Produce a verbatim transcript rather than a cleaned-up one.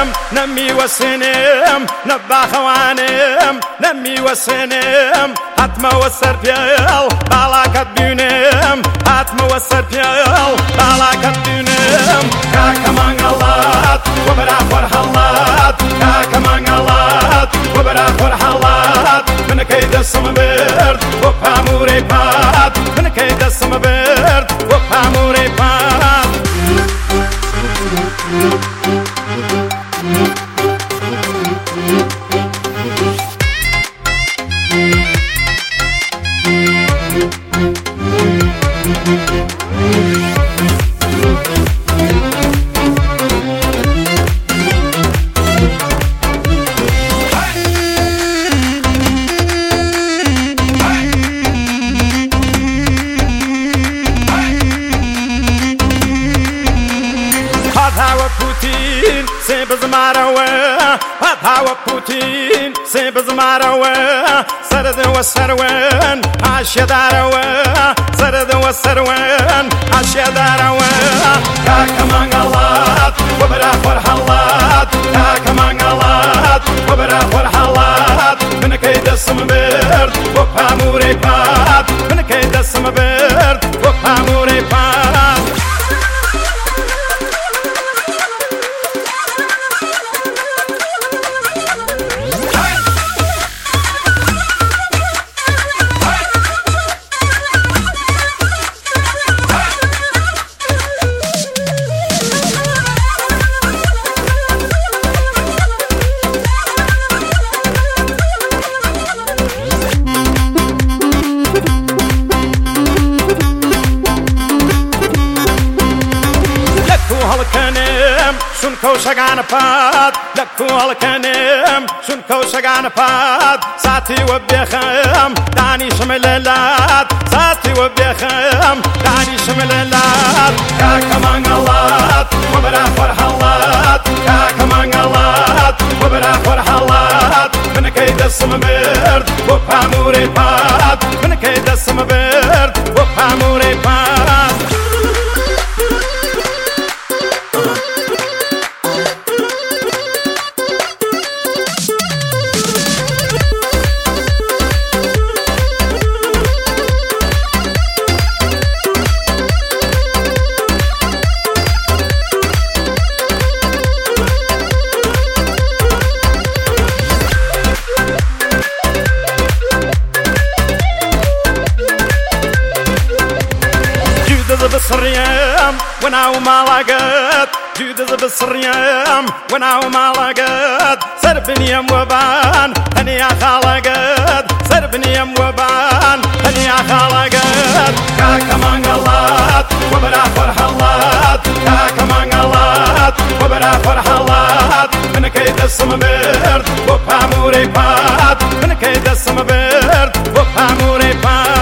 وسنم نمي وسنم نبا خوانم نمي وسنم هاتما وسر بيال بالاكت بيونم هاتما وسر بيال بالاكت بيونم كاكا منغلات وبرا فرحلات كاكا منغلات وبرا فرحلات من كيد السمبرد وباموري بات من كيد السمبرد وباموري بات Putin, sempre zmarawa. Patawa Putin, sempre zmarawa. Sarada wa sarwan, ashadarawa. Sarada wa sarwan, ashadarawa. Kaka mangalat, wabara farhalat. Kaka mangalat, wabara farhalat. Min kayda sambird, wapamure pat. Min kayda sambird, wapamure pat. Shunko shagana pad, lakku alkanem. Shunko shagana pad, sati wabikham, dani shamilat. Sati wabikham, dani shamilat. Kaka mangalat, wabara farhalat. Kaka mangalat, wabara farhalat. Min kayda sambird, wapamure pad. Min kayda sambird, wapamure pad. بالصريام وناو مالقات جودز بالصريام وناو مالقات سربني يم وبان هنيا خالقات سربني يم وبان هنيا خالقات كاكا منغلات وبرا فرحلات كاكا منغلات وبرا فرحلات من كيد السمبرد وباموري بات من كيد السمبرد وباموري بات